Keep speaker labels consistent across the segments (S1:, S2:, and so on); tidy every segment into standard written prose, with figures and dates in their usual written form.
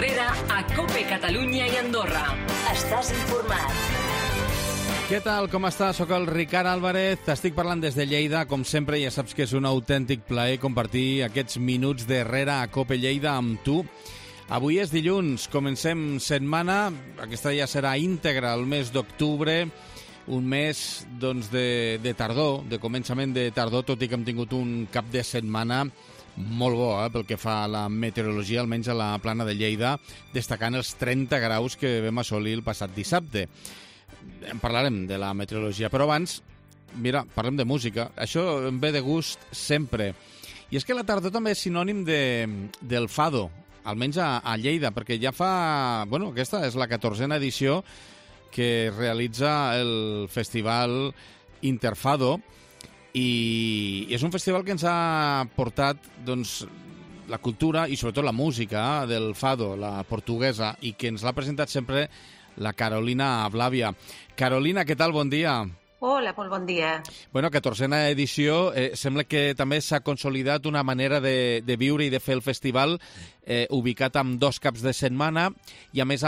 S1: Herrera a COPE Catalunya i Andorra. Estàs informat.
S2: Què tal, com estàs? Soc el Ricard Álvarez, t'estic parlant des de Lleida. Com sempre, ja saps que és un autèntic plaer compartir aquests minuts d'Herrera a COPE Lleida amb tu. Avui és dilluns, comencem setmana, aquesta ja serà íntegra el mes d'octubre, un mes doncs, de tardor, de començament de tardor, tot i que hem tingut un cap de setmana molt bo pel que fa a la meteorologia, almenys a la plana de Lleida, destacant els 30 graus que vam assolir el passat dissabte. En parlarem de la meteorologia, però abans, mira, parlem de música. Això em ve de gust sempre. I és que la tardor també és sinònim del fado, almenys a Lleida, perquè ja fa... Bueno, aquesta és la 14a edició que realitza el Festival Interfado, i és un festival que ens ha portat doncs, la cultura i sobretot la música del fado, la portuguesa, i que ens l'ha presentat sempre la Carolina Blàvia. Carolina, què tal? Bon dia.
S3: Hola, molt bon dia.
S2: Bueno, 14a edició, sembla que també s'ha consolidat una manera de viure i de fer el festival ubicat amb 2 caps de setmana i, a més,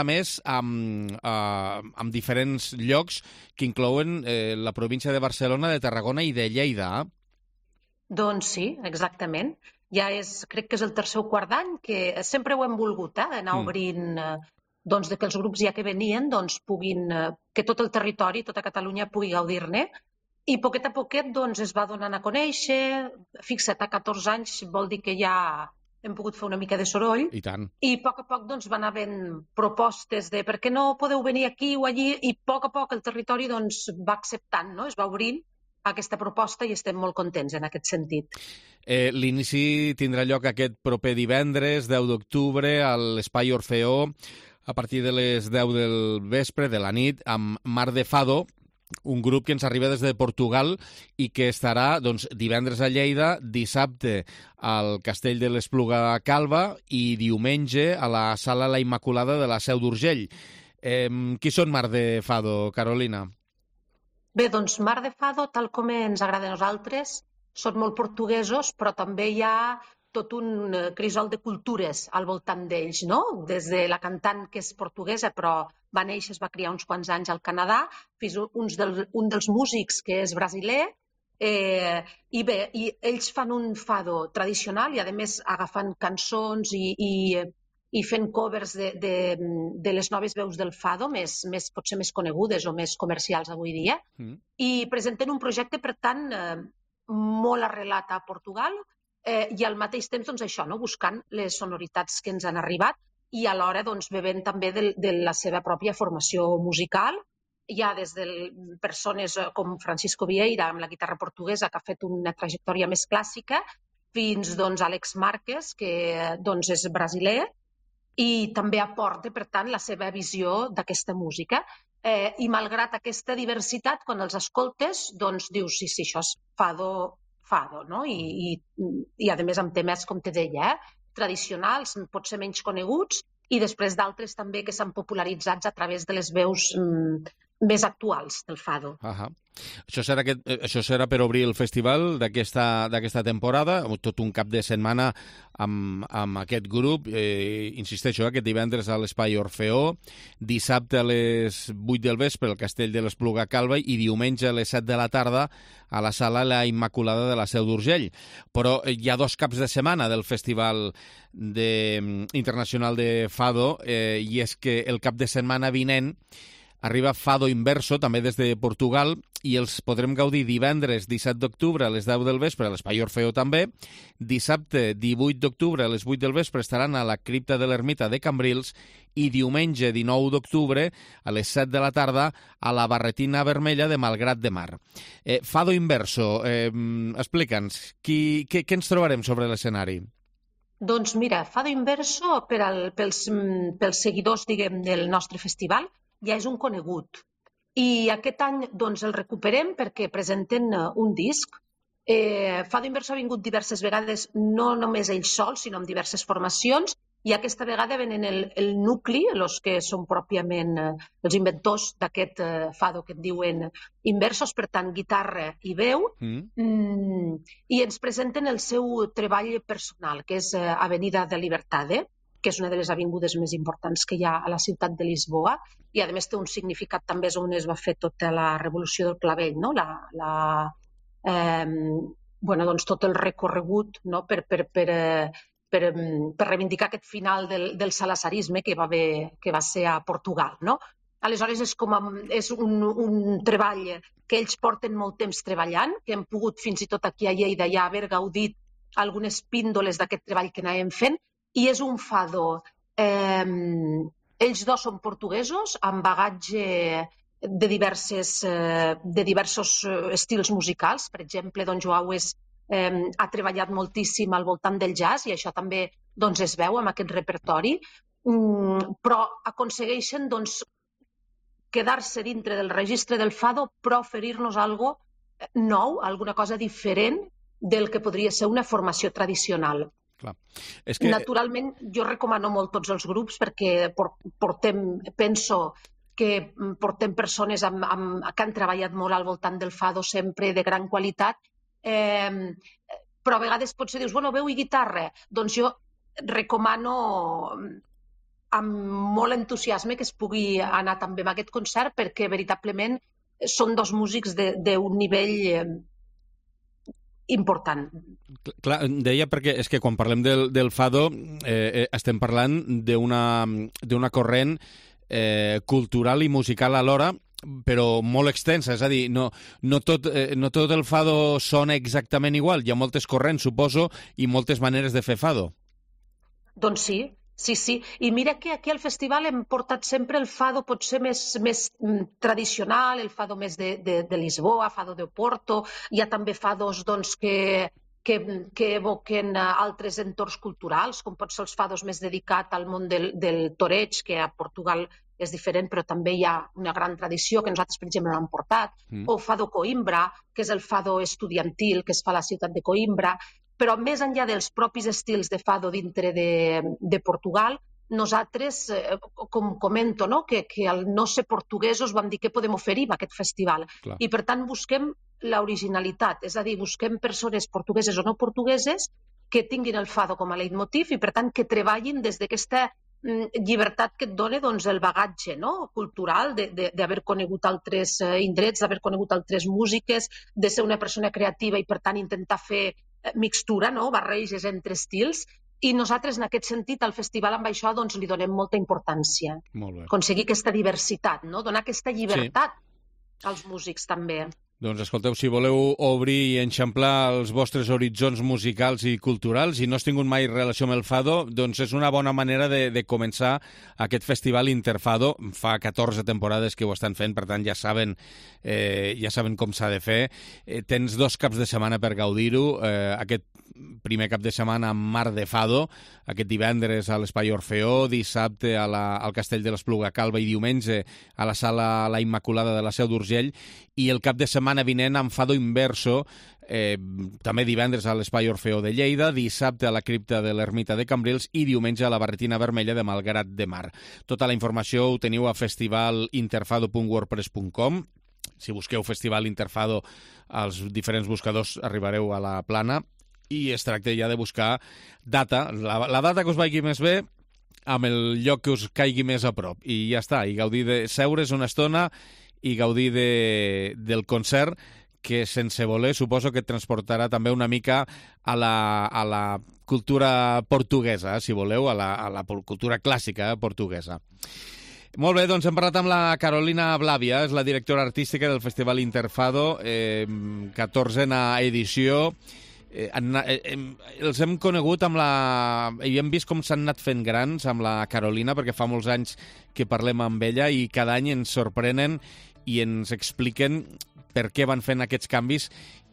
S2: amb diferents llocs que inclouen la província de Barcelona, de Tarragona i de Lleida.
S3: Doncs sí, exactament. Ja crec que és el tercer o quart any que sempre ho hem volgut, d'anar obrint... doncs, que els grups ja que venien puguin, que tot el territori, tota Catalunya pugui gaudir-ne, i poquet a poquet doncs, es va donant a conèixer. Fixa't, a 14 anys vol dir que ja hem pogut fer una mica de soroll.
S2: I tant.
S3: I a poc doncs, van havent propostes de per què no podeu venir aquí o allí, i a poc el territori doncs, va acceptant, no? Es va obrint aquesta proposta i estem molt contents en aquest sentit.
S2: L'inici tindrà lloc aquest proper divendres, 10 d'octubre, a l'Espai Orfeó, a partir de les 10 del vespre, de la nit, amb Mar de Fado, un grup que ens arriba des de Portugal i que estarà doncs, divendres a Lleida, dissabte al Castell de l'Espluga Calba i diumenge a la Sala La Immaculada de la Seu d'Urgell. Qui són Mar de Fado, Carolina?
S3: Bé, doncs Mar de Fado, tal com ens agrada a nosaltres, són molt portuguesos, però també hi ha tot un crisol de cultures al voltant d'ells, no? Des de la cantant, que és portuguesa, però va néixer, es va criar uns quants anys al Canadà, fins un dels músics, que és brasiler, i bé, ells fan un fado tradicional i, a més, agafant cançons i fent covers de les noves veus del fado, potser més conegudes o més comercials avui dia, i presenten un projecte, per tant, molt arrelat a Portugal, i al mateix temps doncs, això, no? Buscant les sonoritats que ens han arribat i alhora doncs, bevent també de la seva pròpia formació musical. Hi ha des de persones com Francisco Vieira, amb la guitarra portuguesa, que ha fet una trajectòria més clàssica, fins doncs, Àlex Márquez, que doncs, és brasiler, i també aporta, per tant, la seva visió d'aquesta música. I malgrat aquesta diversitat, quan els escoltes, doncs dius, sí, això és fado, no? I a més amb temes, com te deia, tradicionals, potser menys coneguts, i després d'altres també que s'han popularitzat a través de les veus més actuals del fado.
S2: Això serà per obrir el festival d'aquesta temporada, tot un cap de setmana amb aquest grup. Insisteixo, aquest divendres a l'Espai Orfeó, dissabte a les 8 del vespre al Castell de l'Espluga Calba i diumenge a les 7 de la tarda a la Sala La Immaculada de la Seu d'Urgell. Però hi ha 2 caps de setmana del Festival Internacional de Fado, i és que el cap de setmana vinent arriba Fado Inverso, també des de Portugal, i els podrem gaudir divendres 17 d'octubre a les 10 del vespre a l'Espai Orfeó també. Dissabte 18 d'octubre a les 8 del vespre estaran a la cripta de l'Ermita de Cambrils i diumenge 19 d'octubre a les 7 de la tarda a la Barretina Vermella de Malgrat de Mar. Fado Inverso, explica'ns, què ens trobarem sobre l'escenari?
S3: Doncs mira, Fado Inverso pels seguidors, diguem, del nostre festival ja és un conegut. I aquest any doncs, el recuperem perquè presenten un disc. Fado Inverso ha vingut diverses vegades, no només ells sols, sinó amb diverses formacions, i aquesta vegada venen el nucli, els que són pròpiament els inventors d'aquest fado que et diuen inversos, per tant, guitarra i veu, i ens presenten el seu treball personal, que és Avenida de Libertad, que és una de les avingudes més importants que hi ha a la ciutat de Lisboa, i a més té un significat també, és on es va fer tota la revolució del clavell, no? Doncs tot el recorregut, no? per reivindicar aquest final del salazzarisme que va ser a Portugal, no? Aleshores és un treball que ells porten molt temps treballant, que hem pogut fins i tot aquí a Lleida ja haver gaudit algunes píndoles d'aquest treball que anàvem fent, i és un fado. Ells dos són portuguesos, amb bagatge de diversos estils musicals. Per exemple, Don Joao ha treballat moltíssim al voltant del jazz, i això també es veu amb aquest repertori, però aconsegueixen quedar-se dintre del registre del fado, però oferir-nos algo nou, alguna cosa diferent del que podria ser una formació tradicional.
S2: Clar.
S3: Naturalment, jo recomano molt tots els grups, perquè penso que portem persones que han treballat molt al voltant del fado, sempre de gran qualitat, però a vegades potser dius, veu i guitarra, doncs jo recomano amb molt entusiasme que es pugui anar també a aquest concert, perquè veritablement són dos músics d'un nivell important.
S2: Clar, deia perquè és que quan parlem del fado estem parlant d'una corrent cultural i musical alhora, però molt extensa, és a dir, no tot el fado sona exactament igual, hi ha moltes corrents, suposo, i moltes maneres de fer fado.
S3: Doncs sí. Sí, i mira que aquí al festival hem portat sempre el fado potser més tradicional, el fado més de Lisboa, fado de Porto, hi ha també fados que evoquen altres entorns culturals, com pot ser els fados més dedicats al món del toreig, que a Portugal és diferent, però també hi ha una gran tradició que nosaltres, per exemple, l'hem portat, o fado Coimbra, que és el fado estudiantil que es fa a la ciutat de Coimbra. Però més enllà dels propis estils de fado dintre de Portugal, nosaltres, com comento, que al no ser portuguesos vam dir què podem oferir a aquest festival.
S2: Clar.
S3: I per tant busquem l'originalitat, és a dir, busquem persones portugueses o no portugueses que tinguin el fado com a leitmotiv i per tant que treballin des d'aquesta llibertat que et dona el bagatge cultural, d'haver conegut altres indrets, d'haver conegut altres músiques, de ser una persona creativa i per tant intentar fer mixtura, barreges entre estils, i nosaltres en aquest sentit al festival amb això li donem molta importància.
S2: Molt bé.
S3: Aconseguir aquesta diversitat, donar aquesta llibertat als músics també.
S2: Doncs escolteu, si voleu obrir i enxamplar els vostres horitzons musicals i culturals i no has tingut mai relació amb el fado, doncs és una bona manera de començar aquest festival Interfado. Fa 14 temporades que ho estan fent, per tant ja saben com s'ha de fer. Tens 2 caps de setmana per gaudir-ho. Aquest primer cap de setmana amb Mar de Fado, aquest divendres a l'Espai Orfeó, dissabte al Castell de l'Espluga Calba i diumenge a la Sala La Immaculada de la Seu d'Urgell, i el cap de setmana vinent amb Fado Inverso, també divendres a l'Espai Orfeó de Lleida, dissabte a la cripta de l'Ermita de Cambrils i diumenge a la Barretina Vermella de Malgrat de Mar. Tota la informació ho teniu a festivalinterfado.wordpress.com. Si busqueu Festival Interfado als diferents buscadors arribareu a la plana, i es tracta ja de buscar data, la data que us vagi més bé, amb el lloc que us caigui més a prop, i ja està, i gaudir de seure's una estona i gaudir del concert, que sense voler suposo que et transportarà també una mica a la cultura portuguesa, si voleu, a la cultura clàssica portuguesa. Molt bé, doncs hem parlat amb la Carolina Blavia, és la directora artística del Festival Interfado, 14a edició. Els hem conegut i hem vist com s'han anat fent grans amb la Carolina, perquè fa molts anys que parlem amb ella i cada any ens sorprenen i ens expliquen per què van fent aquests canvis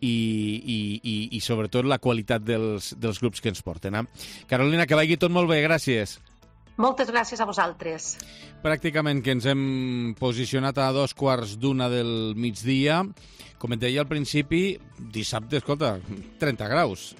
S2: i sobretot la qualitat dels grups que ens porten. Carolina, que vagi tot molt bé, gràcies.
S3: Moltes gràcies a vosaltres.
S2: Pràcticament que ens hem posicionat a 2:15 del migdia. Com et deia al principi, dissabte, escolta, 30 graus,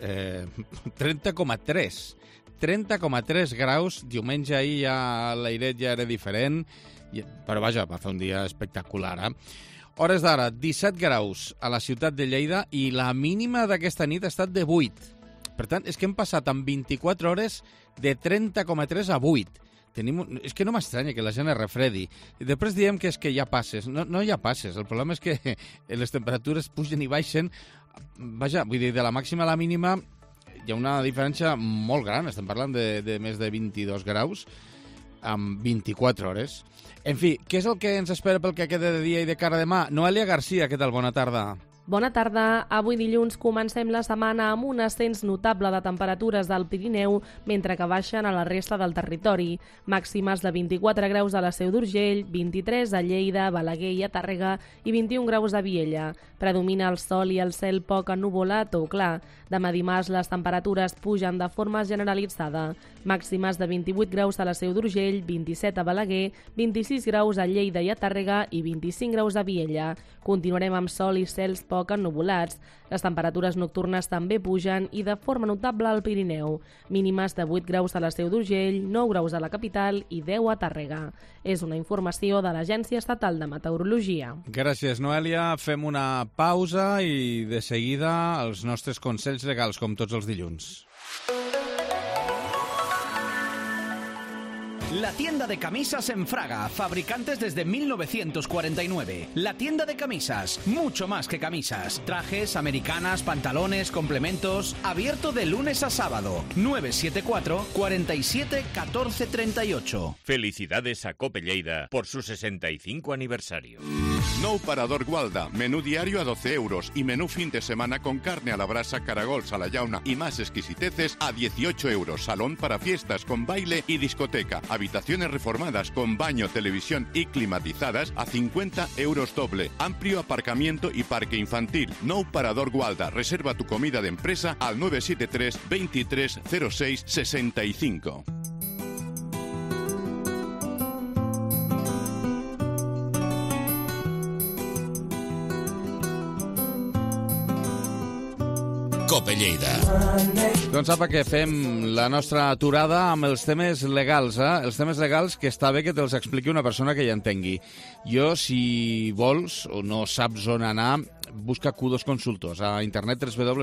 S2: 30,3. 30,3 graus, diumenge ahir ja l'airet ja era diferent, però vaja, va fer un dia espectacular. Hores d'ara, 17 graus a la ciutat de Lleida i la mínima d'aquesta nit ha estat de 8. Per tant, és que hem passat en 24 hores de 30,3 a 8. És que no m'estranya que la gent es refredi. I després diem que és que hi ha passes. No hi ha passes. El problema és que les temperatures pugen i baixen. Vaja, vull dir, de la màxima a la mínima hi ha una diferència molt gran. Estem parlant de més de 22 graus en 24 hores. En fi, què és el que ens espera pel que queda de dia i de cara a demà? Noelia Garcia, què tal? Bona tarda.
S4: Bona tarda. Avui dilluns comencem la setmana amb un ascens notable de temperatures al Pirineu, mentre que baixen a la resta del territori. Màximes de 24 graus a la Seu d'Urgell, 23 a Lleida, Balaguer i a Tàrrega i 21 graus a Viella. Predomina el sol i el cel poc ennuvolat o clar. Demà dimarts les temperatures pugen de forma generalitzada. Màximes de 28 graus a la Seu d'Urgell, 27 a Balaguer, 26 graus a Lleida i a Tàrrega i 25 graus a Viella. Continuarem amb sol i cels poc ennuvolats. Les temperatures nocturnes també pugen i de forma notable al Pirineu. Mínimes de 8 graus a la Seu d'Urgell, 9 graus a la capital i 10 a Tàrrega. És una informació de l'Agència Estatal de Meteorologia.
S2: Gràcies, Noelia. Fem una pausa i de seguida els nostres consells legals, com tots els dilluns.
S5: La tienda de camisas en Fraga, fabricantes desde 1949. La tienda de camisas, mucho más que camisas. Trajes, americanas, pantalones, complementos. Abierto de lunes a sábado. 974 47 14 38.
S6: Felicidades a Cope Lleida por su 65 aniversario.
S7: Nou Parador Gualda, menú diario a 12 euros y menú fin de semana con carne a la brasa, caragols a la llauna y más exquisiteces a 18 euros. Salón para fiestas con baile y discoteca. Habitaciones reformadas con baño, televisión y climatizadas a 50 euros doble. Amplio aparcamiento y parque infantil. Nou Parador Gualda. Reserva tu comida de empresa al 973 23 06 65.
S8: Cope Lleida.
S2: Doncs apa, que fem la nostra aturada amb els temes legals, Els temes legals que està bé que te'ls expliqui una persona que ja entengui. Jo, si vols o no saps on anar, busca Q2 Consultors a internet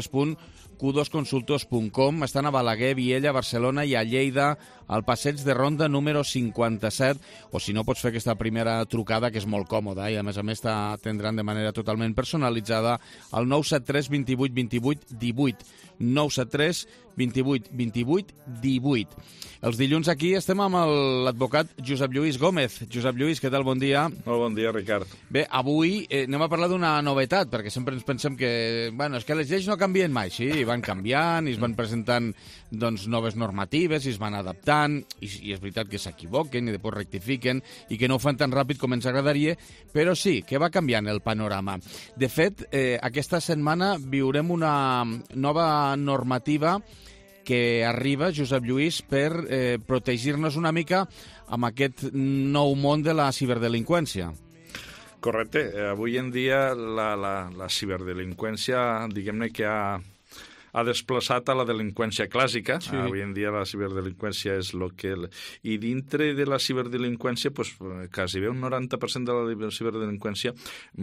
S2: www.q2consultors.com. Estan a Balaguer, Viella, Barcelona i a Lleida, al passeig de Ronda número 57, o si no pots fer aquesta primera trucada, que és molt còmoda i a més t'atendran de manera totalment personalitzada al 973 28 28 18. 973 28 28 18. Els dilluns aquí estem amb l'advocat Josep Lluís Gómez. Josep Lluís, què tal? Bon dia.
S9: Molt bon dia, Ricard.
S2: Bé, avui anem a parlar d'una novetat, perquè sempre ens pensem que, és que les lleis no canvien mai. Sí, van canviant i es van presentant noves normatives i es van adaptant, i és veritat que s'equivoquen i després rectifiquen i que no ho fan tan ràpid com ens agradaria, però sí, que va canviant el panorama. De fet, aquesta setmana viurem una nova normativa que arriba, Josep Lluís, per protegir-nos una mica amb aquest nou món de la ciberdelinqüència.
S9: Correcte. Avui en dia la ciberdelinqüència, diguem-ne que ha desplaçat a la delinqüència clàssica. Sí. Avui en dia la ciberdelinqüència és el que... I dintre de la ciberdelinqüència, quasi bé un 90% de la ciberdelinqüència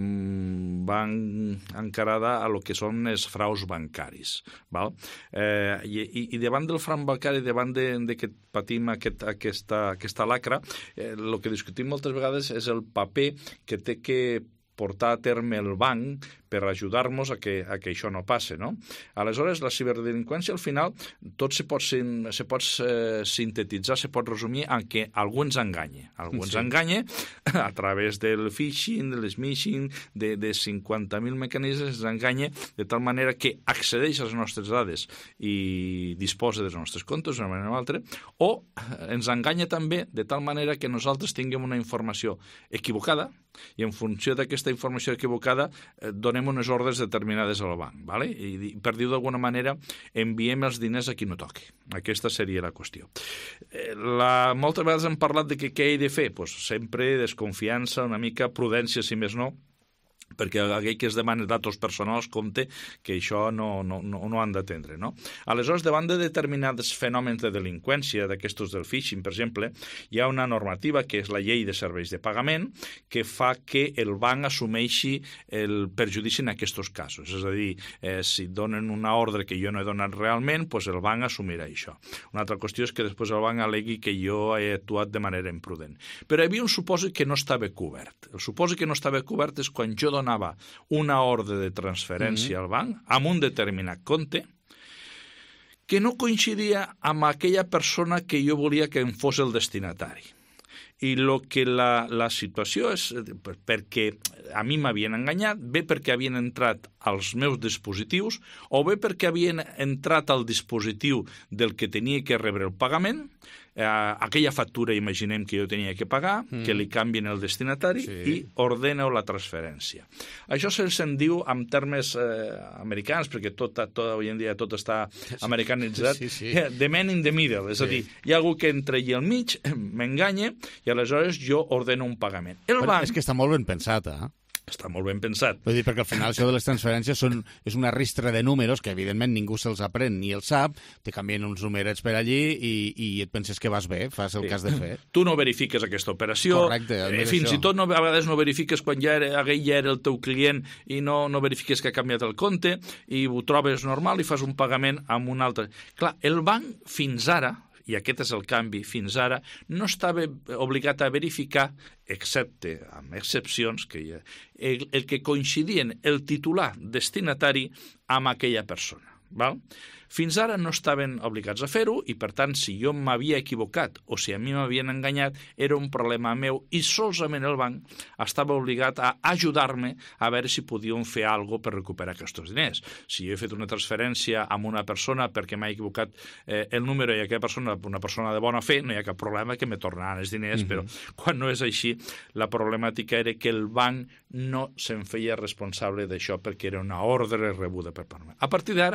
S9: va encarada a lo que són els fraus bancaris. Val? I davant del frau bancari, davant de que patim aquesta lacra, el que discutim moltes vegades és el paper que té que portar a terme el banc per ajudar-nos a que això no passe, no? Aleshores, la ciberdelinqüència, al final, tot se pot sintetitzar, se pot resumir en que algú ens enganya. Algú ens enganya a través del phishing, de l'smishing, de 50.000 mecanismes, ens enganya de tal manera que accedeix a les nostres dades i disposa dels nostres comptes d'una manera o altra, o ens enganya també de tal manera que nosaltres tinguem una informació equivocada i en funció d'aquesta informació equivocada donem unes ordres determinades al banc, ¿vale? I per dir-ho d'alguna manera, enviem els diners a qui no toqui. Aquesta seria la qüestió. Moltes vegades hem parlat de què he de fer? Sempre desconfiança, una mica prudència, si més no, perquè aquell que es demana datos personals compte que això no han d'atendre, no? Aleshores, davant de determinats fenòmens de delinqüència, d'aquestos del phishing, per exemple, hi ha una normativa que és la llei de serveis de pagament que fa que el banc assumeixi el perjudici en aquests casos. És a dir, si donen una ordre que jo no he donat realment, doncs el banc assumirà això. Una altra qüestió és que després el banc alegui que jo he actuat de manera imprudent. Però hi havia un supòsit que no estava cobert. El supòsit que no estava cobert és quan jo donava una ordre de transferència al banc amb un determinat compte que no coincidia amb aquella persona que jo volia que em fos el destinatari. I la situació és perquè a mi m'havien enganyat, bé perquè havien entrat als meus dispositius o bé perquè havien entrat al dispositiu del que tenia que rebre el pagament, aquella factura, imaginem que jo tenia que pagar, que li canvien el destinatari i ordeneu la transferència. Això se'n diu en termes americans, perquè avui en dia tot està americanitzat, the man in the middle, és a dir, hi ha algú que entra allà al mig, m'enganya, i aleshores jo ordeno un pagament.
S2: És que està molt ben pensat,
S9: Està molt ben pensat.
S2: Vull dir, perquè al final això de les transferències és una ristra de números que evidentment ningú se'ls aprèn ni els sap, te canvien uns numerets per allí i et penses que vas bé, fas el que has de fer.
S9: Tu no verifiques aquesta operació.
S2: Correcte.
S9: Fins i tot a vegades no verifiques quan aquell ja era el teu client i no verifiques que ha canviat el compte i ho trobes normal i fas un pagament amb un altre. Clar, el banc fins ara, i aquest és el canvi, fins ara no estava obligat a verificar, excepte amb excepcions, el que coincidien el titular destinatari amb aquella persona. Val? Fins ara no estaven obligats a fer-ho i, per tant, si jo m'havia equivocat o si a mi m'havien enganyat, era un problema meu i solament el banc estava obligat a ajudar-me a veure si podíem fer alguna cosa per recuperar aquests diners. Si jo he fet una transferència amb una persona perquè m'ha equivocat el número i aquella persona, una persona de bona fe, no hi ha cap problema que me tornaran els diners, però quan no és així, la problemàtica era que el banc no se'n feia responsable d'això perquè era una ordre rebuda per part meva. A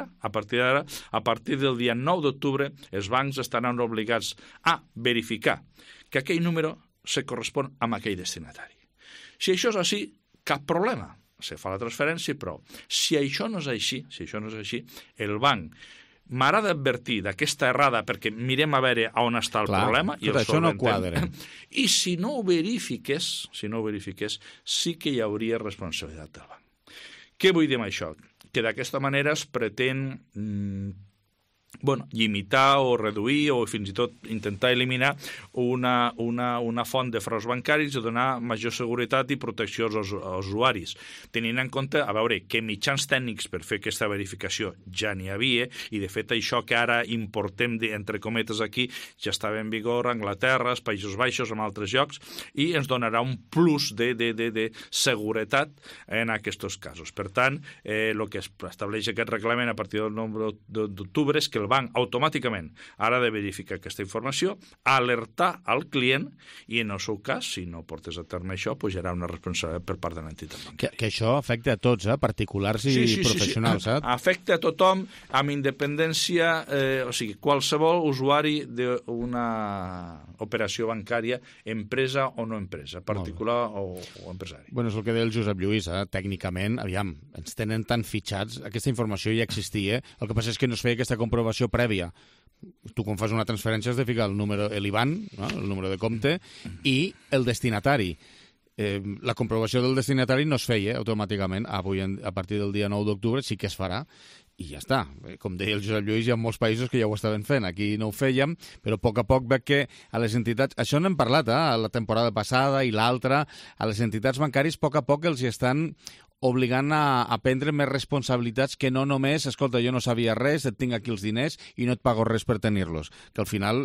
S9: partir del dia 9 d'octubre, els bancs estaran obligats a verificar que aquell número se correspon amb aquell destinatari. Si això és així, cap problema. Se fa la transferència, però si això no és així, el banc m'haurà d'advertir d'aquesta errada perquè mirem a veure on està el problema i el
S2: això no quadra.
S9: I si no ho verifiques, sí que hi hauria responsabilitat del banc. Què vull dir amb això? Que d'aquesta manera es pretén limitar o reduir o fins i tot intentar eliminar una font de fraus bancaris i donar major seguretat i protecció als usuaris. Tenint en compte, a veure, que mitjans tècnics per fer aquesta verificació ja n'hi havia i, de fet, això que ara importem, entre cometes, aquí ja estava en vigor a Anglaterra, als Països Baixos, en altres llocs, i ens donarà un plus de seguretat en aquests casos. Per tant, el que estableix aquest reglament a partir del 9 d'octubre és que el banc automàticament ha de verificar aquesta informació, alertar al client i, en el seu cas, si no portes a terme això, hi haurà una responsabilitat per part de l'entitat bancària.
S2: Que això afecta a tots, particulars i professionals.
S9: Sí. Afecta a tothom amb independència, o sigui, qualsevol usuari d'una operació bancària, empresa o no empresa, particular o empresari.
S2: Bueno, és el que deia el Josep Lluís, tècnicament, aviam, ens tenen tan fitxats, aquesta informació ja existia, el que passa és que no es feia aquesta comprovació prèvia. Tu, quan fas una transferència, has de ficar el número, l'IBAN, no? El número de compte, i el destinatari. La comprovació del destinatari no es feia automàticament. Avui, a partir del dia 9 d'octubre, sí que es farà. I ja està. Com deia el Josep Lluís, hi ha molts països que ja ho estaven fent. Aquí no ho fèiem, però a poc veig que a les entitats... Això n'hem parlat, la temporada passada i l'altra. A les entitats bancàries, a poc els hi estan obligant a prendre més responsabilitats que no només, escolta, jo no sabia res, et tinc aquí els diners i no et pago res per tenir-los. Que al final,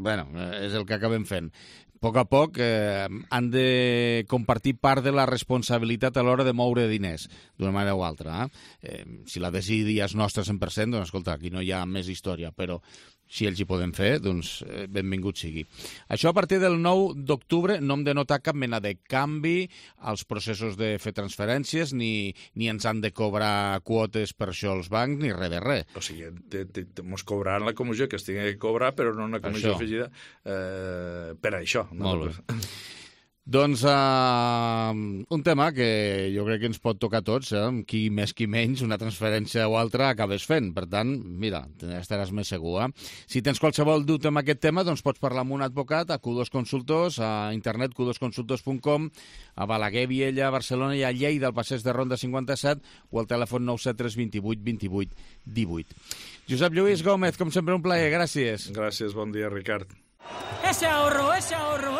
S2: és el que acabem fent. A poc han de compartir part de la responsabilitat a l'hora de moure diners, d'una manera o altra. Si la decidia és nostra 100%, doncs escolta, aquí no hi ha més història, però si ells hi poden fer, doncs benvingut sigui. Això a partir del 9 d'octubre no hem de notar cap mena de canvi als processos de fer transferències, ni ens han de cobrar quotes per això els bancs, ni res de res.
S9: O sigui, ens cobraran la comissió que es tingui que cobrar, però no una comissió afegida per això.
S2: Molt bé. Doncs un tema que jo crec que ens pot tocar a tots, qui més qui menys, una transferència o altra acabes fent. Per tant, mira, estaràs més segur. Si tens qualsevol dubte amb aquest tema, doncs pots parlar amb un advocat a Q2 Consultors, a internet q2consultors.com, a Balaguer, Viella, Barcelona i a Lleida, al passeig de Ronda 57, o al telèfon 973 28 28 18. Josep Lluís Gómez, com sempre, un plaer. Gràcies.
S9: Gràcies, bon dia, Ricard.
S8: ¡Ese ahorro, ese ahorro,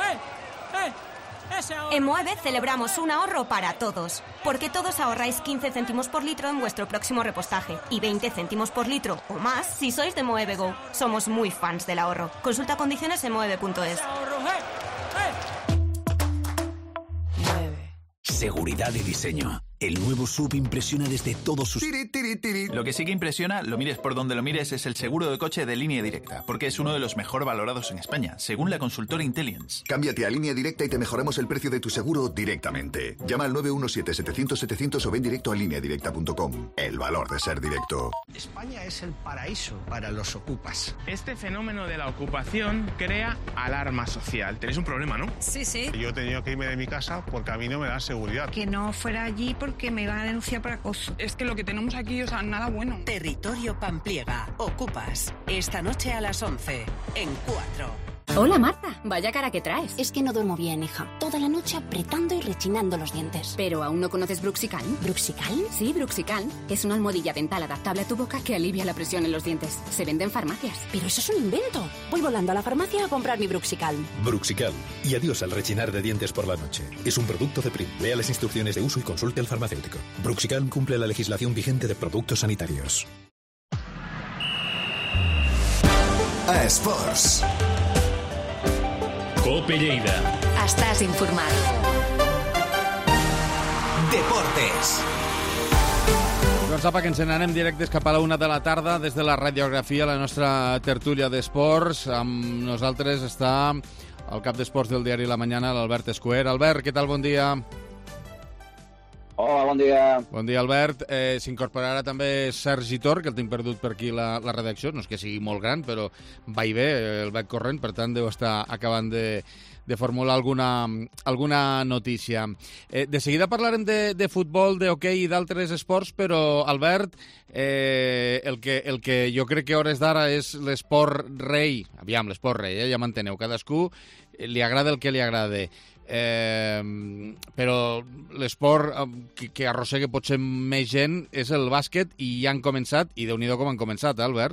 S10: En Moeve celebramos un ahorro para todos, porque todos ahorráis 15 céntimos por litro en vuestro próximo repostaje y 20 céntimos por litro o más si sois de Moeve Go. Somos muy fans del ahorro. Consulta condiciones en moeve.es.
S11: Seguridad y diseño. El nuevo SUV impresiona desde todos sus...
S12: Lo que sí que impresiona, lo mires por donde lo mires, es el seguro de coche de Línea Directa, porque es uno de los mejor valorados en España, según la consultora Intelligence.
S13: Cámbiate a Línea Directa y te mejoramos el precio de tu seguro directamente. Llama al 917-700-700 o ven directo a lineadirecta.com. El valor de ser directo.
S14: España es el paraíso para los ocupas.
S15: Este fenómeno de la ocupación crea alarma social. Tenéis un problema, ¿no?
S16: Sí, sí.
S17: Yo he tenido que irme de mi casa porque a mí no me da seguridad.
S16: Que no fuera allí porque me van a denunciar por acoso.
S18: Es que lo que tenemos aquí, nada bueno.
S19: Territorio Pampliega. Ocupas. Esta noche a las 11. En 4.
S20: Hola, Marta. Vaya cara que traes.
S21: Es que no duermo bien, hija. Toda la noche apretando y rechinando los dientes.
S20: ¿Pero aún no conoces Bruxicalm?
S21: ¿Bruxicalm?
S20: Sí, Bruxicalm. Es una almohadilla dental adaptable a tu boca que alivia la presión en los dientes. Se vende en farmacias.
S21: Pero eso es un invento. Voy volando a la farmacia a comprar mi Bruxicalm.
S22: Bruxicalm. Y adiós al rechinar de dientes por la noche. Es un producto de Prim. Lea las instrucciones de uso y consulte al farmacéutico. Bruxicalm cumple la legislación vigente de productos sanitarios.
S13: A Esports.
S1: Cope Lleida.
S19: Estàs informat.
S11: Deportes.
S2: Doncs apa, que ens n'anem directes cap a la 1 de la tarda des de la radiografia, la nostra tertúlia d'esports. Amb nosaltres està el cap d'esports del diari La Mañana, l'Albert Escuer. Albert, què tal? Bon dia.
S23: Hola, bon dia.
S2: Bon dia, Albert. S'incorporarà també Sergi Tor, que el tinc perdut per aquí la redacció. No és que sigui molt gran, però va i ve, el veig corrent, per tant deu estar acabant de formular alguna notícia. De seguida parlarem de futbol, d'hoquei i d'altres esports, però, Albert, el que jo crec que a hores d'ara és l'esport rei. Aviam, l'esport rei, ja m'enteneu. Cadascú li agrada el que li agrada. Però l'esport que arrossega potser més gent és el bàsquet i ja han començat, i Déu-n'hi-do com han començat, Albert?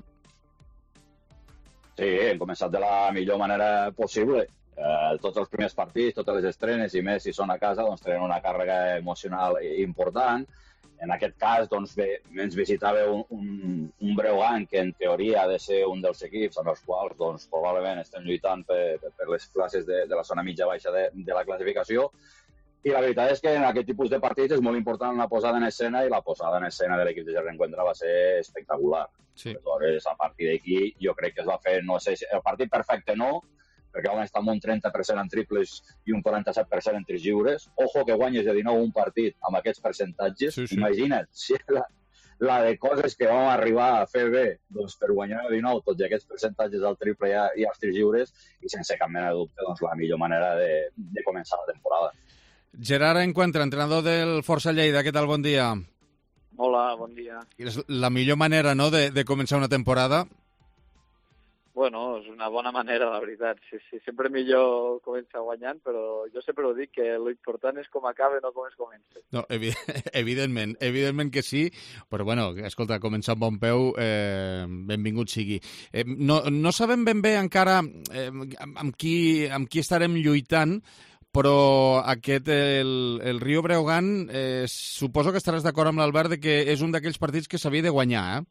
S23: Sí, hem començat de la millor manera possible. Tots els primers partits, totes les estrenes i més si són a casa, doncs tenen una càrrega emocional important. En aquest cas, doncs, ens visitava un Breogán que en teoria ha de ser un dels equips amb els quals doncs, probablement estem lluitant per les classes de la zona mitja-baixa de la classificació. I la veritat és que en aquest tipus de partits és molt important la posada en escena i la posada en escena de l'equip de Gerard Encuentra va ser espectacular.
S2: Sí.
S23: Aleshores, a partir d'aquí, jo crec que es va fer, no sé si el partit perfecte no, perquè vam estar amb un 30% en triples i un 47% en tirs lliures. Ojo que guanyes de 19 un partit amb aquests percentatges. Sí, sí. Imagina't, si la de coses que vam arribar a fer bé doncs, per guanyar de 19 tots aquests percentatges del triple i els tirs lliures, i sense cap mena de dubte doncs, la millor manera de començar la temporada.
S2: Gerard Encuentra, entrenador del Força Lleida. Què tal? Bon dia.
S24: Hola, bon dia.
S2: És la millor manera, no?, de començar una temporada?
S24: Bueno, és una bona manera, la veritat. Sí, sempre millor començar guanyant, però jo sempre ho dic, que l'important és com acaba, no com es comença.
S2: No, evidentment que sí, però bueno, escolta, començar amb bon peu, benvingut sigui. No sabem ben bé encara amb qui estarem lluitant, però el Rio Breogán, suposo que estaràs d'acord amb l'Albert que és un d'aquells partits que s'havia de guanyar, eh?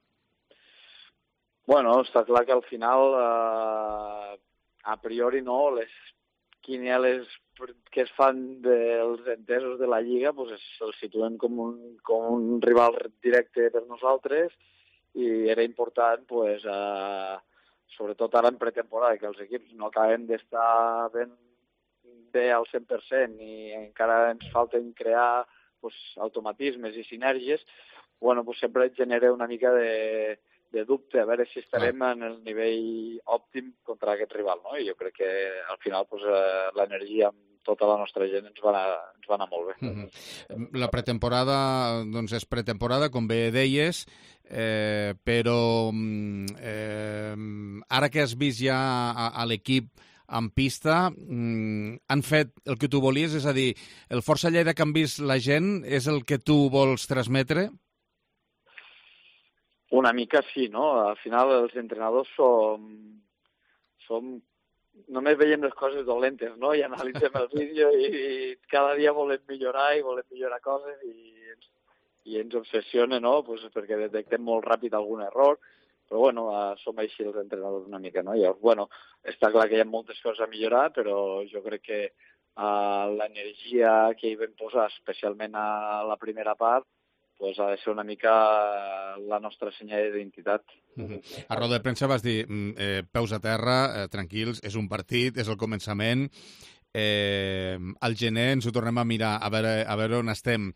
S24: Bueno, està clar que al final, a priori no, les quinieles que es fan dels entesos de la Lliga pues se'ls situen com un rival directe per nosaltres i era important, pues, sobretot ara en pretemporada, que els equips no acaben d'estar ben bé al 100% i encara ens falten crear pues, automatismes i sinergies, bueno, pues sempre genera una mica de dubte, a veure si estarem en el nivell òptim contra aquest rival, no? I jo crec que al final pues, l'energia amb tota la nostra gent ens va anar molt bé.
S2: La pretemporada, doncs és pretemporada, com bé deies, però ara que has vist ja a l'equip en pista, han fet el que tu volies? És a dir, el Força Lleida que han vist la gent és el que tu vols transmetre?
S24: Una mica sí, no? Al final els entrenadors som només veiem les coses dolentes, no? I analitzem el vídeo i cada dia volem millorar i volem millorar coses i ens obsessiona, no? Pues perquè detectem molt ràpid algun error, però bueno, som així els entrenadors una mica, no? Llavors, bueno, està clar que hi ha moltes coses a millorar, però jo crec que l'energia que hi vam posar, especialment a la primera part, pues ha de ser una mica la nostra senyal d'identitat.
S2: A roda de premsa vas dir, peus a terra, tranquils, és un partit, és el començament, al gener ens ho tornem a mirar, a veure on estem.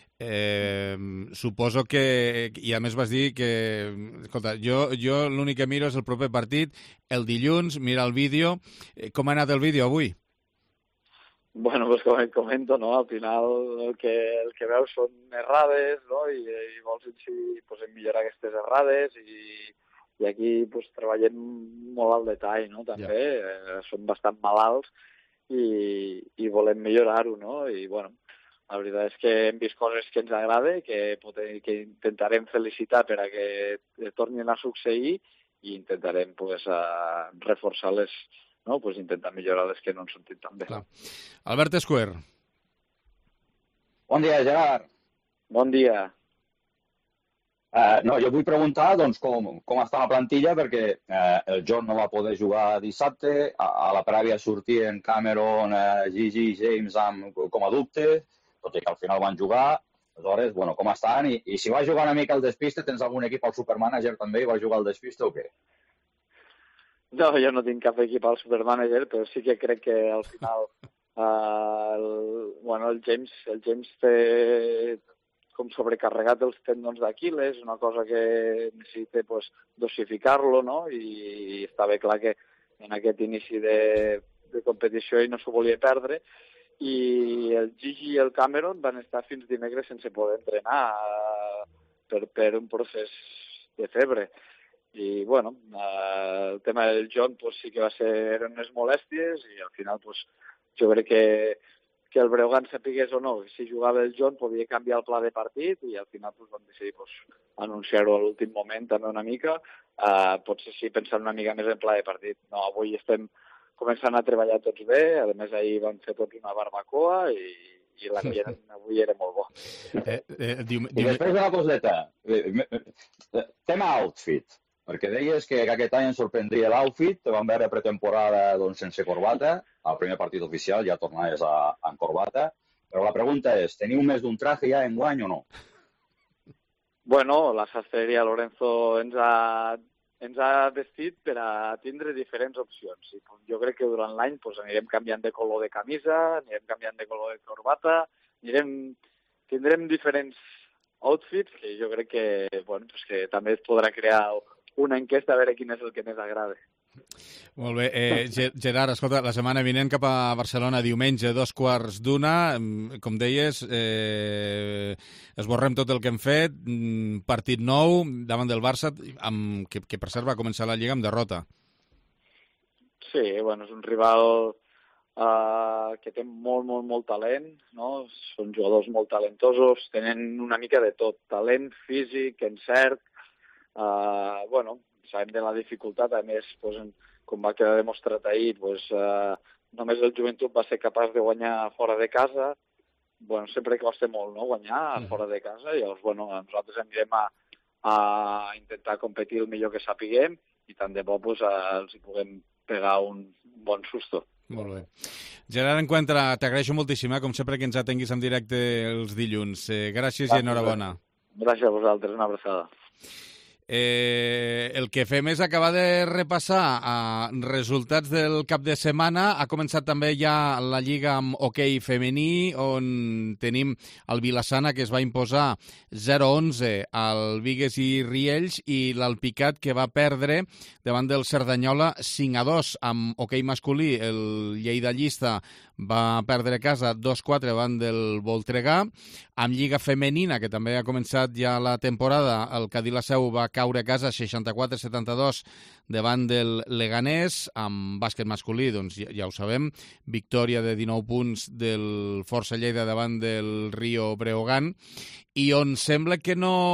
S2: Suposo que, i a més vas dir que, escolta, jo l'únic que miro és el proper partit, el dilluns, mira el vídeo. Com ha anat el vídeo avui?
S24: Bueno, pues com et comento, no? Al final el que veus són errades, no? I vols pues, en millorar aquestes errades i aquí pues, treballem molt al detall, no? També som bastant malalts i volem millorar-ho, no? I bueno, la veritat és que hem vist coses que ens agrada, que intentarem felicitar per a que tornin a succeir i intentarem pues, reforçar-les, no? Pues intentar millorar les que no han sortit tan bé.
S2: Clar. Albert Escuer.
S23: Bon dia, Gerard.
S24: Bon dia.
S23: No, jo vull preguntar doncs, com està la plantilla, perquè el John no va poder jugar dissabte, a la prèvia sortien Cameron, Gigi, James com a dubte, tot i que al final van jugar. Aleshores, bueno, com estan? I si va jugar una mica al despiste, tens algun equip al Supermanager també i va jugar al despiste o què?
S24: No, jo no tinc cap equip al Supermanager, però sí que crec que al final el James té com sobrecarregat els tendons d'Aquiles, una cosa que necessita pues, dosificar-lo, no? I està bé clar que en aquest inici de competició ell no s'ho volia perdre, i el Gigi i el Cameron van estar fins dimecres sense poder entrenar per un procés de febre. I, bueno, el tema del John pues, sí que eren unes molèsties i al final pues, jo crec que el Breogán sapigués o no si jugava el John podia canviar el pla de partit i al final pues, vam decidir pues, anunciar-ho a l'últim moment també una mica, potser sí pensant una mica més en pla de partit. No, avui estem començant a treballar tots bé, a més ahir vam fer tots una barbacoa i l'ambient avui era molt bo.
S23: I després una coseta, tema outfit, perquè deies que aquest any ens sorprendria l'outfit, te vam veure pretemporada doncs, sense corbata, al primer partit oficial ja tornaves en corbata, però la pregunta és, teniu més d'un traje ja enguany o no?
S24: Bueno, la sastreria Lorenzo ens ha vestit per a tindre diferents opcions. I jo crec que durant l'any pues, anirem canviant de color de camisa, anirem canviant de color de corbata, tindrem diferents outfits que jo crec que, bueno, pues que també es podrà crear una enquesta a veure quin és el que més agrada.
S2: Molt bé. Gerard, escolta, la setmana vinent cap a Barcelona, diumenge, 2:15, com deies, esborrem tot el que hem fet, partit nou davant del Barça, que per cert va començar la Lliga amb derrota.
S24: Sí, bueno, és un rival que té molt talent, no? Són jugadors molt talentosos, tenen una mica de tot, talent, físic, encert, bueno, sabem de la dificultat, a més, pues, com va quedar demostrat ahir, pues, només el Joventut va ser capaç de guanyar fora de casa. Bueno, sempre costa molt, no?, guanyar fora de casa, i llavors, bueno, nosaltres anirem a intentar competir el millor que sapiguem i tant de bo pues, els hi puguem pegar un bon susto.
S2: Molt bé. Gerard Encuentra, t'agraeixo moltíssim, com sempre que ens atenguis en directe els dilluns. Gràcies i enhorabona.
S24: Gràcies a vosaltres, una abraçada.
S2: El que fem és acabar de repassar resultats del cap de setmana. Ha començat també ja la Lliga amb hoquei femení, on tenim el Vilassana, que es va imposar 0-11 al Bigues i Riells, i l'Alpicat, que va perdre davant del Cerdanyola 5-2. Amb hoquei masculí, el Lleida Llista va perdre a casa 2-4 davant del Voltregà. Amb Lliga femenina, que també ha començat ja la temporada, el Cadí la Seu va caure a casa 64-72 davant del Leganés. Amb bàsquet masculí, doncs ja ho sabem, victòria de 19 punts del Força Lleida davant del Rio Breogán, i on sembla que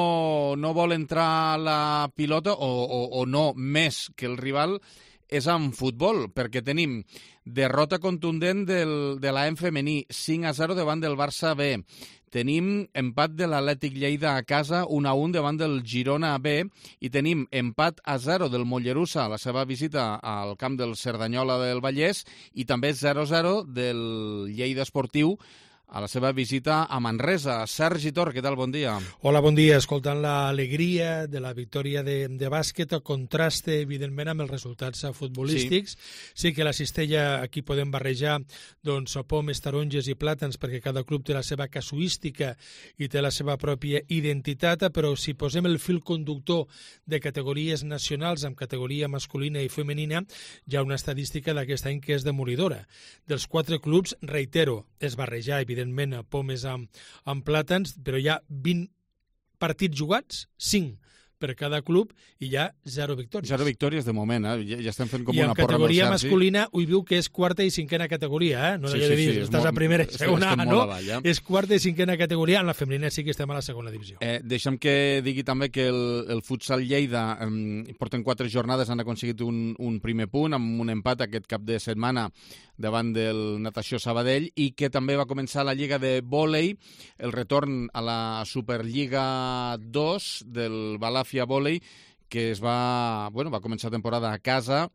S2: no vol entrar la pilota, o no més que el rival, és en futbol, perquè tenim derrota contundent de l'AM femení, 5-0 davant del Barça B. Tenim empat de l'Atlètic Lleida a casa, 1-1 davant del Girona B, i tenim empat a 0 del Mollerussa a la seva visita al camp del Cerdanyola del Vallès, i també 0-0 del Lleida Esportiu a la seva visita a Manresa. Sergi Tor, què tal? Bon dia.
S3: Hola, bon dia. Escoltant l'alegria de la victòria de bàsquet, contrasta, evidentment, amb els resultats futbolístics. Sí que a la cistella aquí podem barrejar pomes, taronges i plàtans, perquè cada club té la seva casuística i té la seva pròpia identitat, però si posem el fil conductor de categories nacionals amb categoria masculina i femenina, hi ha una estadística d'aquest any que és demolidora. Dels 4 clubs, reitero, es barrejar, evidentment, pomes amb plàtans, però hi ha 20 partits jugats, 5 per cada club, i hi ha 0 victòries.
S2: 0 victòries de moment, ja estem fent com una porra amb el Sergi.
S3: I en categoria masculina, ho viu que és quarta i cinquena categoria, no l'he de dir, estàs a primera i segona, no? És quarta i cinquena categoria, en la femenina sí que estem a la segona divisió.
S2: Deixa'm que digui també que el futsal Lleida porten 4 jornades, han aconseguit un primer punt, amb un empat aquest cap de setmana davant del Natació Sabadell, i que també va començar la Lliga de vòlei, el retorn a la Superliga 2 del Balàfia Vòlei, que va començar temporada a casa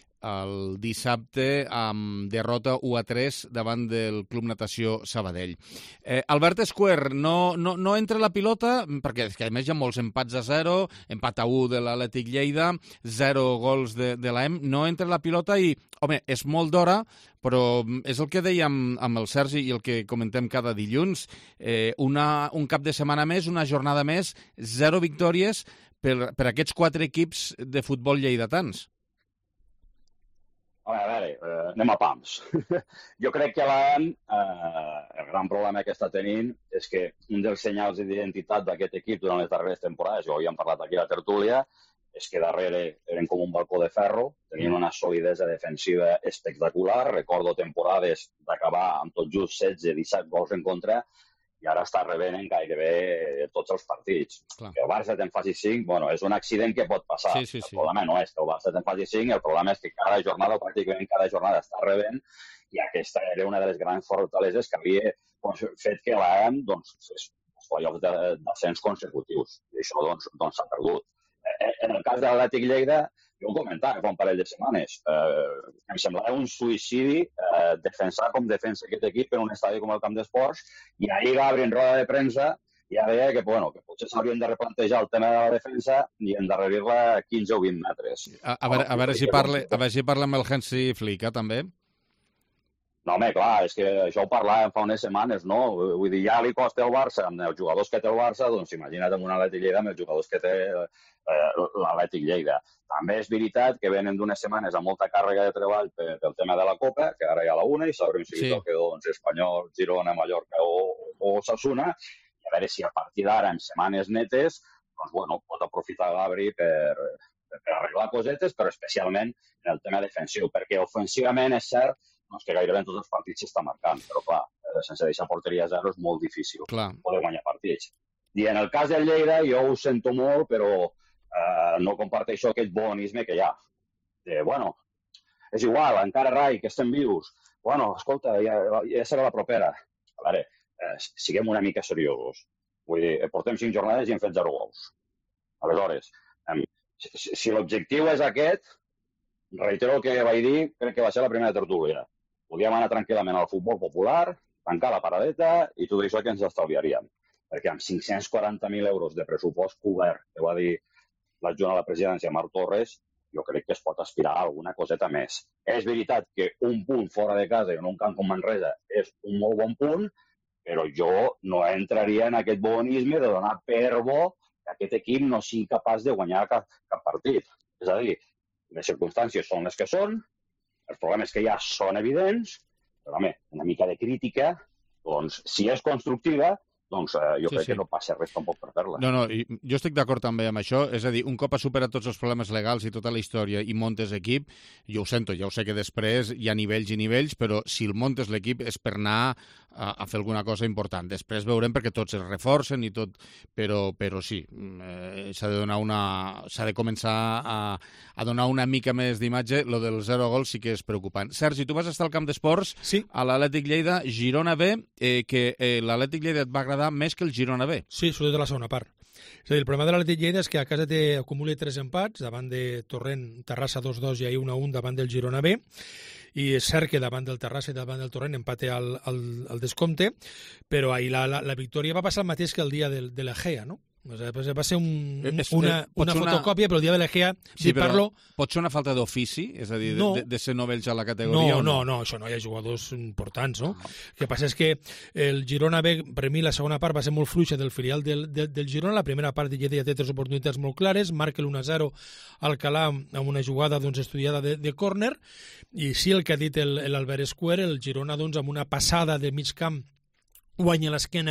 S2: el dissabte amb derrota 1-3 davant del Club Natació Sabadell. Albert Esquer, no entra la pilota, perquè és que a més hi ha molts empats a 0, empat a 1 de l'Atlètic Lleida, 0 gols de l'AM, no entra la pilota i, home, és molt d'hora, però és el que dèiem amb el Sergi i el que comentem cada dilluns, un cap de setmana més, una jornada més, 0 victòries per aquests 4 equips de futbol lleidatans.
S23: A veure, anem a pams. Jo crec que l'AM, el gran problema que està tenint és que un dels senyals d'identitat d'aquest equip durant les darreres temporades, ja ho hem parlat aquí a la tertúlia, és que darrere eren com un balcó de ferro, tenien una solidesa defensiva espectacular. Recordo temporades d'acabar amb tot just 16-17 gols en contra, i ara està rebent en gairebé tots els partits. Clar. Que el Barça te'n faci 5, bueno, és un accident que pot passar. Sí. El problema no és que el Barça te'n faci 5, el problema és que cada jornada, o pràcticament cada jornada, està rebent, i aquesta era una de les grans fortaleses que havia fet que l'AM fes playoffs d'ascens consecutius. I això s'ha perdut. En el cas de l'Atlètic Lleida, jo ho comentava fa un parell de setmanes, em semblava un suïcidi defensar com defensa aquest equip en un estadi com el Camp d'Esports, i ahir Gabri en roda de premsa ja deia que potser s'haurien de replantejar el tema de la defensa i endarrerir-la 15 o 20 metres.
S2: A veure si parla amb el Hansi Flick, també?
S23: No, home, clar, és que això ho parlàvem fa unes setmanes, no? Vull dir, ja li costa el Barça amb els jugadors que té el Barça, doncs imagina't amb un Atlètic Lleida amb els jugadors que té l'Atlètic Lleida. També és veritat que venen d'unes setmanes amb molta càrrega de treball pel tema de la Copa, que ara hi ha la una, i sabrem si toca Espanyol, Girona, Mallorca o Osasuna, i a veure si a partir d'ara, en setmanes netes, pot aprofitar Gabri per arreglar cosetes, però especialment en el tema defensiu, perquè ofensivament és cert que gairebé en tots els partits s'està marcant, però clar, sense deixar porteria a 0 és molt difícil poder guanyar partits. I en el cas del Lleida jo ho sento molt, però no comparteixo aquest bonisme que hi ha. És igual, encara rai, que estem vius. Escolta, ja serà la propera. A veure, siguem una mica seriosos. Vull dir, portem 5 jornades i hem fet 0 gols. Aleshores, si l'objectiu és aquest, reitero el que vaig dir, crec que va ser la primera tertúlia. Podíem anar tranquil·lament al futbol popular, tancar la paradeta i tot això que ens estalviaríem. Perquè amb 540.000 euros de pressupost cobert, que va dir l'adjunt a la presidència, Marc Torres, jo crec que es pot aspirar a alguna coseta més. És veritat que un punt fora de casa i en un camp com Manresa és un molt bon punt, però jo no entraria en aquest bonisme de donar per bo que aquest equip no sigui capaç de guanyar cap partit. És a dir, les circumstàncies són les que són, els problemes que hi ha són evidents, però, home, una mica de crítica, doncs, si és constructiva, doncs jo crec que no passa res tampoc per fer-la.
S2: No, jo estic d'acord també amb això, és a dir, un cop has superat tots els problemes legals i tota la història i montes equip, jo ho sento, ja ho sé que després hi ha nivells i nivells, però si el montes l'equip és per anar a fer alguna cosa important. Després veurem perquè tots es reforcen i tot, però sí, s'ha de començar a donar una mica més d'imatge. Lo del 0 gols sí que és preocupant. Sergi, tu vas estar al camp d'esports a l'Atlètic Lleida, Girona B, que l'Atlètic Lleida et va agradar més que el Girona B.
S3: Sí, sobretot la segona part. És a dir, el problema de l'Atlètic Lleida és que a casa acumula 3 empats davant de Torrent, Terrassa 2-2 i ahir 1-1 davant del Girona B, i és cert que davant del Terrassa i davant del Torrent empate al descompte, però ahir la victòria va passar el mateix que el dia de l'Egea, no? O sigui, va ser una fotocòpia, però el dia de l'Egea,
S2: sí, però pot ser una falta d'ofici? És a dir, de ser novells a la categoria?
S3: No, això no, hi ha jugadors importants, no? El que passa és que el Girona B, per mi, la segona part va ser molt fluixa del filial del Girona, la primera part de Lleida ja té 3 oportunitats molt clares, marca el 1-0 Alcalà amb una jugada estudiada de córner, i sí, el que ha dit l'Albert Escuer, el Girona amb una passada de mig camp guanya l'esquena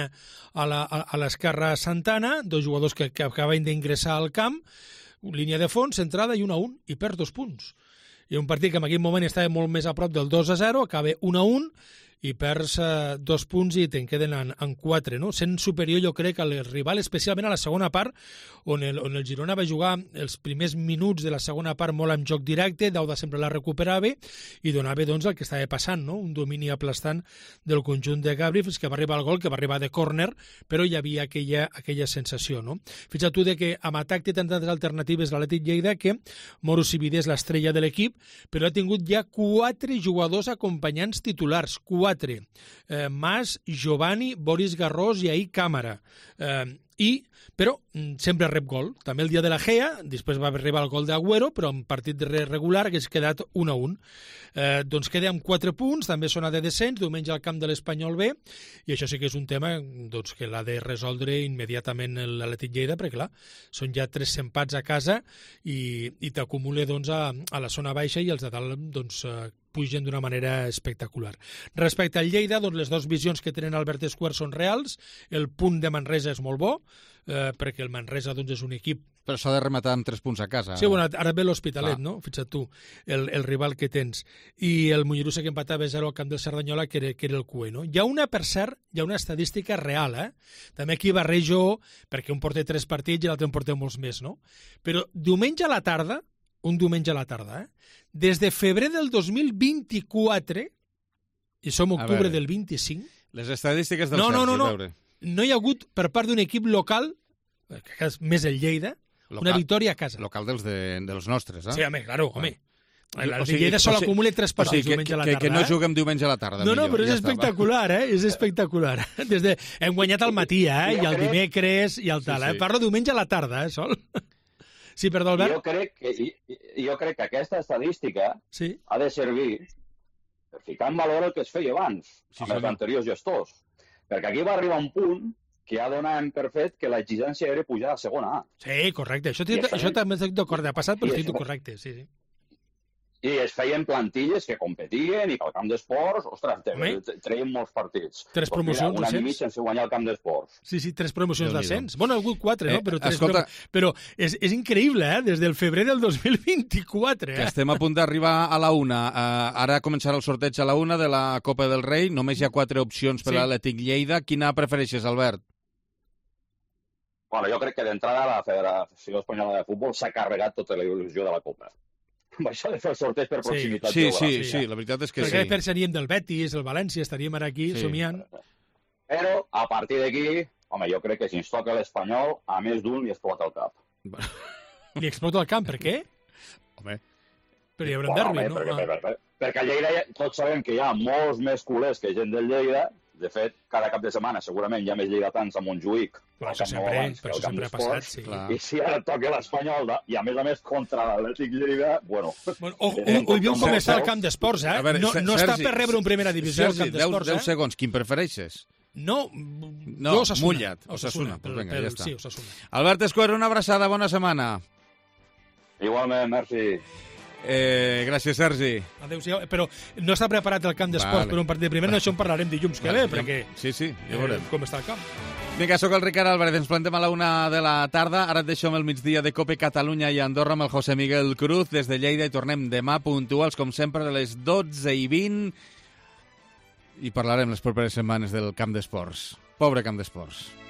S3: a l'esquerra Santana, 2 jugadors que acaben d'ingressar al camp, línia de fons, centrada i 1-1, i perd 2 punts. I un partit que en aquell moment estava molt més a prop del 2-0, acaba 1-1, i perds 2 punts i te'n queden en 4, no? Sent superior, jo crec, al rival, especialment a la segona part, on el Girona va jugar els primers minuts de la segona part molt amb joc directe, Dauda sempre la recuperava i donava doncs el que estava passant, no? Un domini aplastant del conjunt de Gabri fins que va arribar el gol, que va arribar de córner, però hi havia aquella sensació, no? Fixa't tu que amb atac té tantes alternatives l'Atlètic Lleida que Moro Sibidé és l'estrella de l'equip, però ha tingut ja 4 jugadors acompanyants titulars, 4. Mas, Giovanni, Boris Garrós i ahir Càmara. Però sempre rep gol. També el dia de la Gea, després va arribar el gol d'Agüero, però en partit regular hagués quedat 1-1. Doncs queda amb 4 punts, també zona de descens, diumenge al camp de l'Espanyol B, i això sí que és un tema que l'ha de resoldre immediatament l'Atlètic Lleida, perquè clar, són ja 3 empats a casa i t'acumula a la zona baixa i els de dalt pugen d'una manera espectacular. Respecte al Lleida, les 2 visions que tenen Albert Escuer són reals, el punt de Manresa és molt bo, perquè el Manresa és un equip...
S2: Però s'ha de rematar amb 3 punts a casa.
S3: Sí, bueno, ara ve l'Hospitalet, no? Fixa't tu, el rival que tens. I el Mollerussa que empatava 0 al camp del Cerdanyola, que era el QE, no? Hi ha per cert, una estadística real, També aquí barrejo, perquè un porta 3 partits i l'altre en porta molts més, no? Però diumenge a la tarda, des de febrer del 2024, i som octubre del 25...
S2: Les estadístiques del Sergi,
S3: no hi ha hagut per part d'un equip local, que és més el Lleida, una victòria a casa.
S2: Local dels nostres,
S3: Sí, home, claro, home. El Lleida sol acumula 3 partits diumenge a la tarda.
S2: Que no juguem diumenge a la tarda.
S3: No, però és espectacular, és espectacular. Hem guanyat al matí, i el dimecres i el tal. Parlo diumenge a la tarda, Sol. Sí, perdó, Albert?
S23: Jo crec que aquesta estadística ha de servir per ficar en valor el que es feia abans, amb els anteriors gestors. Perquè aquí va arribar un punt que ha donat per fet que l'exigència era pujar a segona A.
S3: Sí, correcte. Això també estic d'acord. Ha passat, però estic correcte, sí.
S23: I es feien plantilles que competien i pel camp d'esports, ostres, treien molts partits.
S3: 3 promocions
S23: d'ascens. Un any i mig sense guanyar el camp d'esports.
S3: Sí, 3 promocions d'ascens. Bueno, ha hagut 4, no? Però 3. Però és increïble, Des del febrer del 2024,
S2: Que estem a punt d'arribar a la 1. Ara començarà el sorteig a la 1 de la Copa del Rei. Només hi ha 4 opcions per a l'Atlètic Lleida. Quina prefereixes, Albert?
S23: Bueno, jo crec que d'entrada la Federació Espanyola de Futbol s'ha carregat tota la il·lusió de la Copa. Això de fer el sorteig per proximitat geogràfica.
S2: Sí, la veritat és que
S3: perquè després seríem del Betis, el València, estaríem ara aquí somiant.
S23: Però, a partir d'aquí, home, jo crec que si ens toca l'Espanyol, a més d'un li explota el cap.
S3: Li explota el camp, per què?
S2: Home...
S3: Però hi haurà derbi, no?
S23: Perquè a Lleida tots sabem que hi ha molts més culers que gent del Lleida De fet, cada cap de setmana segurament hi ha més lleidatans a Montjuïc.
S3: Però això sempre ha passat, sí.
S23: I si ara toca l'Espanyol, i a més contra l'Atlètic Lleida, bueno...
S3: Ullum com està el camp d'esports, eh? No està per rebre un primera divisió al camp d'esports, eh?
S2: 10 segons, quin prefereixes?
S3: No,
S2: Mulla't, Osasuna. Vinga, ja està.
S3: Sí, Osasuna.
S2: Albert Escuer, una abraçada, bona setmana.
S23: Igualment, merci.
S2: Gràcies, Sergi.
S3: Adéu-siau. Però no està preparat el camp d'esports per un partit de primera, això en parlarem dilluns que ve, perquè...
S2: Sí, ja veurem.
S3: Com està el camp.
S2: Vinga, sóc el Ricard Álvarez, ens plantem a la 1 de la tarda. Ara et deixo amb el migdia de Cope Catalunya i Andorra amb el José Miguel Cruz des de Lleida i tornem demà puntuals, com sempre, a les 12:20 i parlarem les properes setmanes del camp d'esports. Pobre camp d'esports.